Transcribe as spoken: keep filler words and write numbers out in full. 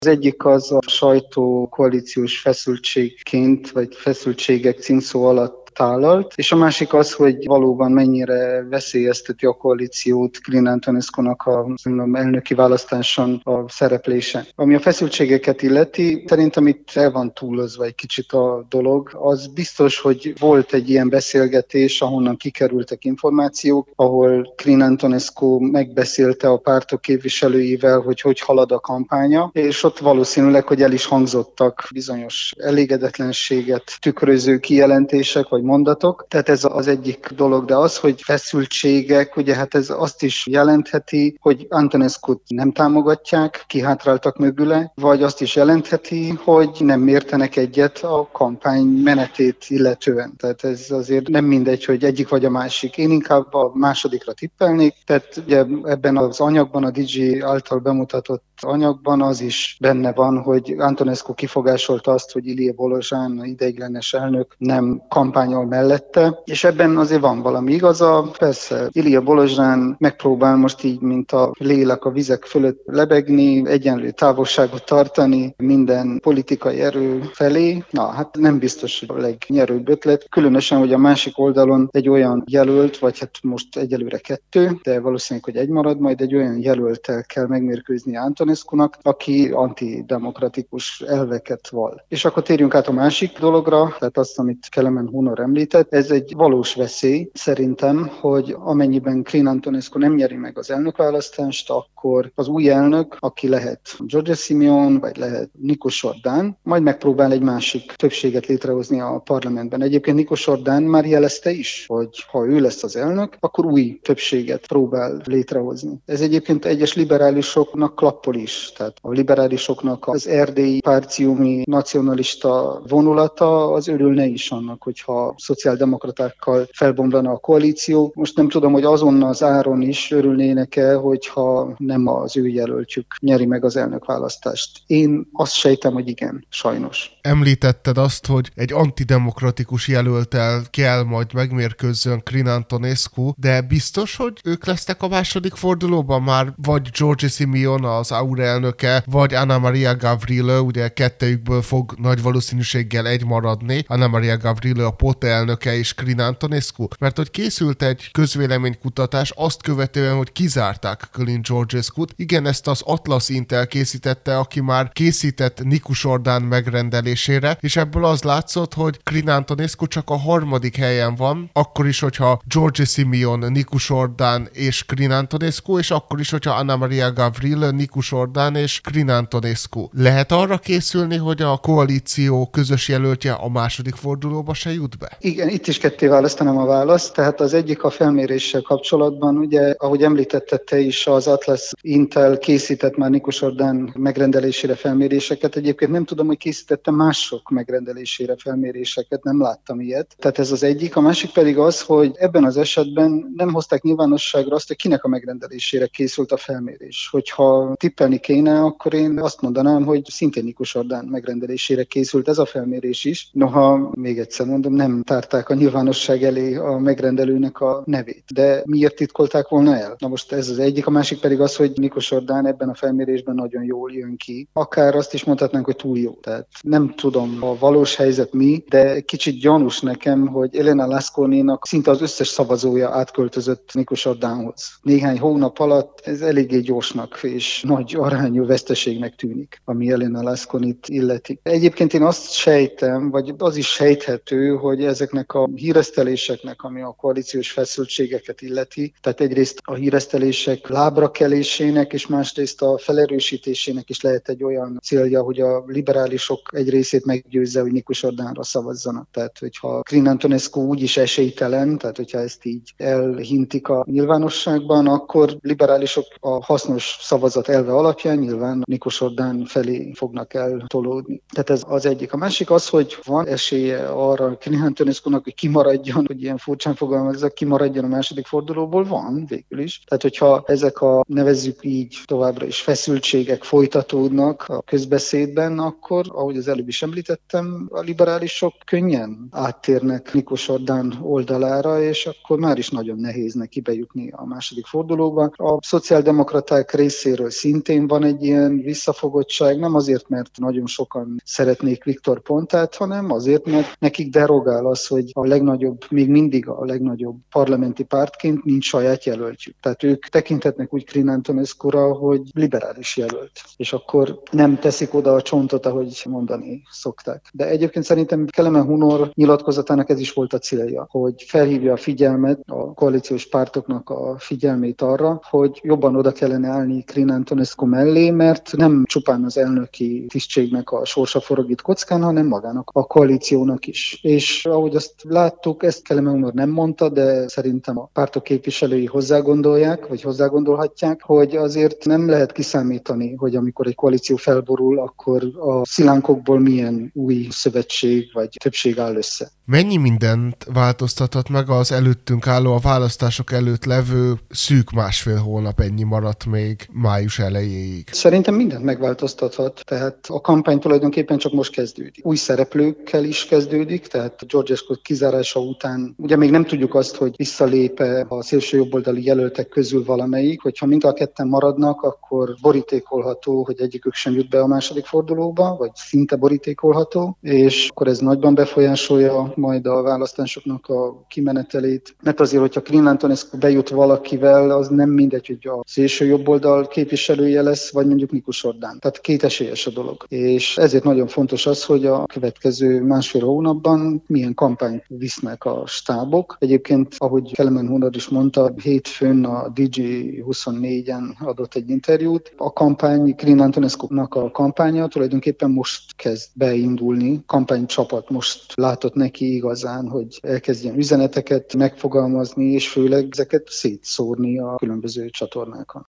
Az egyik az a sajtó koalíciós feszültségként, vagy feszültségek címszó alatt tálalt, és a másik az, hogy valóban mennyire veszélyezteti a koalíciót Crin Antonescu-nak a elnöki választáson a szereplése. Ami a feszültségeket illeti, szerintem itt el van túlozva egy kicsit a dolog. Az biztos, hogy volt egy ilyen beszélgetés, ahonnan kikerültek információk, ahol Crin Antonescu megbeszélte a pártok képviselőivel, hogy hogy halad a kampánya, és ott valószínűleg, hogy el is hangzottak bizonyos elégedetlenséget tükröző kijelentések, vagy mondatok. Tehát ez az egyik dolog, de az, hogy feszültségek, ugye hát ez azt is jelentheti, hogy Antonescut nem támogatják, kihátráltak mögüle, vagy azt is jelentheti, hogy nem értenek egyet a kampány menetét illetően. Tehát ez azért nem mindegy, hogy egyik vagy a másik. Én inkább a másodikra tippelnék. Tehát ugye ebben az anyagban, a dé gé által bemutatott anyagban az is benne van, hogy Antonescu kifogásolta azt, hogy Ilie Bolozsán, ideiglenes elnök nem kampányol mellette, és ebben azért van valami igaza. Persze Ilie Bolozsán megpróbál most így, mint a lélek a vizek fölött lebegni, egyenlő távolságot tartani minden politikai erő felé. Na, hát nem biztos, hogy a legnyerőbb ötlet. Különösen, hogy a másik oldalon egy olyan jelölt, vagy hát most egyelőre kettő, de valószínűleg, hogy egy marad, majd egy olyan jelölttel kell megmérkőzni Antonescu-nak, aki antidemokratikus elveket val. És akkor térjünk át a másik dologra, tehát azt, amit Kelemen Hunor említett. Ez egy valós veszély szerintem, hogy amennyiben Crin Antonescu nem nyeri meg az elnökválasztást, akkor az új elnök, aki lehet Giorgia Simeon, vagy lehet Nikos Ordán, majd megpróbál egy másik többséget létrehozni a parlamentben. Egyébként Nikos Ordán már jelezte is, hogy ha ő lesz az elnök, akkor új többséget próbál létrehozni. Ez egyébként egyes liberálisoknak klappol is. Tehát a liberálisoknak az erdélyi párciumi nacionalista vonulata az örülne is annak, hogyha a szociáldemokratákkal felbomlana a koalíció. Most nem tudom, hogy azon az áron is örülnének-e, hogyha nem az ő jelöltjük nyeri meg az elnökválasztást. Én azt sejtem, hogy igen, sajnos. Említetted azt, hogy egy antidemokratikus jelölttel kell majd megmérkőzzön Crin Antonescu, de biztos, hogy ők lesznek a második fordulóban már, vagy Giorgia Simeon, az á u er elnöke, vagy Anna Maria Gavrilă, ugye kettejükből fog nagy valószínűséggel egy maradni, Anna Maria Gavrilă a P O T elnöke és Crin Antonescu, mert hogy készült egy közvéleménykutatás azt követően, hogy kizárták Crin Georgescut. Igen, ezt az Atlas Intel készítette, aki már készített Nikos Ordán megrendelésére, és ebből az látszott, hogy Crin Antonescu csak a harmadik helyen van, akkor is, hogyha Giorgia Simeon, Nikos Ordán és Crin Antonescu, és akkor is, hogyha Anna Maria Gavrilă, Nikos Ordán és Crin Antonescu. Lehet arra készülni, hogy a koalíció közös jelöltje a második fordulóba se jut be? Igen, itt is ketté választanám a választ. Tehát az egyik a felméréssel kapcsolatban, ugye, ahogy említetted te is, az Atlas Intel készített már Nikos Ordán megrendelésére felméréseket. Egyébként nem tudom, hogy készítette mások megrendelésére felméréseket, nem láttam ilyet. Tehát ez az egyik. A másik pedig az, hogy ebben az esetben nem hozták nyilvánosságra azt, hogy kinek a megrendelésére készült a felmérés. Hogyha tippelni kéne, akkor én azt mondanám, hogy szintén Nikos Ordán megrendelésére készült ez a felmérés is. Noha, még egyszer mondom, nem tárták a nyilvánosság elé a megrendelőnek a nevét. De miért titkolták volna el? Na most ez az egyik, a másik pedig az, hogy Nikos Ordán ebben a felmérésben nagyon jól jön ki. Akár azt is mondhatnánk, hogy túl jó. Tehát nem tudom a valós helyzet mi, de kicsit gyanús nekem, hogy Elena Lasconinak szinte az összes szavazója átköltözött Nikos Ordánhoz. Néhány hónap alatt ez eléggé gyorsnak és nagy arányú veszteségnek tűnik, ami Elena Lasconit illeti. Egyébként én azt sejtem, vagy az is sejthető, hogy ezeknek a híreszteléseknek, ami a koalíciós feszültségeket illeti, tehát egyrészt a híresztelések lábrakelésének, és másrészt a felerősítésének is lehet egy olyan célja, hogy a liberálisok egy részét meggyőzze, hogy Nikos Ordánra szavazzanak. Tehát, hogyha Crin Antonescu úgyis esélytelen, tehát hogyha ezt így elhintik a nyilvánosságban, akkor liberálisok a hasznos szavazat elve alapján nyilván Nikos Ordán felé fognak eltolódni. Tehát ez az egyik. A másik az, hogy van esélye arra Crin Antonescu-nak, hogy kimaradjon, hogy ilyen furcsán fogalmazzak, kimaradjon a második fordulóból, van végül is. Tehát, hogyha ezek a, nevezzük így, továbbra is feszültségek folytatódnak a közbeszédben, akkor, ahogy az előbb is említettem, a liberálisok könnyen áttérnek Nikos Orbán oldalára, és akkor már is nagyon nehéz neki bejutni a második fordulóba. A szociáldemokraták részéről szintén van egy ilyen visszafogottság, nem azért, mert nagyon sokan szeretnék Viktor Pontát, hanem azért, mert nekik derogál az, hogy a legnagyobb, még mindig a legnagyobb parlamenti pártként nincs saját jelöltjük. Tehát ők tekintetnek úgy Crin Antonescu-ra, hogy liberális jelölt. És akkor nem teszik oda a csontot, ahogy mondani szokták. De egyébként szerintem Kelemen Hunor nyilatkozatának ez is volt a célja, hogy felhívja a figyelmet, a koalíciós pártoknak a figyelmét arra, hogy jobban oda kellene állni Crin Antonescu mellé, mert nem csupán az elnöki tisztségnek a sorsa forog itt kockán, hanem magának a koalíciónak is. És ahogy azt láttuk, ezt Kelemen Hunor nem mondta, de szerintem a pártok képviselői hozzá-gondolják, vagy hozzá-gondolhatják, hogy azért nem lehet kiszámítani, hogy amikor egy koalíció felborul, akkor a szilánkokból milyen új szövetség vagy többség áll össze. Mennyi mindent változtathat meg az előttünk álló, a választások előtt levő szűk másfél hónap, ennyi maradt még május elejéig? Szerintem mindent megváltoztathat, tehát a kampány tulajdonképpen csak most kezdődik. Új szereplőkkel is kezdődik, tehát Georgescu kizárása után ugye még nem tudjuk azt, hogy visszalép-e a szélső jobboldali jelöltek közül valamelyik, hogyha mind a ketten maradnak, akkor borítékolható, hogy egyikük sem jut be a második fordulóba, vagy szinte borítékolható, és akkor ez nagyban befolyásolja majd a választásoknak a kimenetelét. Mert azért, hogyha Crin Antonescu bejut valakivel, az nem mindegy, hogy a szélső jobboldal képviselője lesz, vagy mondjuk Nikos Orbán. Tehát két esélyes a dolog. És ezért nagyon fontos az, hogy a következő másfél hónapban milyen kampányt visznek a stábok. Egyébként, ahogy Kelemen Hunor is mondta, hétfőn a dé dzsé huszonnégyen adott egy interjút. A kampány, Crin Antonescu-nak a kampánya tulajdonképpen most kezd beindulni. Kampánycsapat most látott neki igazán, hogy elkezdjen üzeneteket megfogalmazni, és főleg ezeket szétszórni a különböző csatornákon.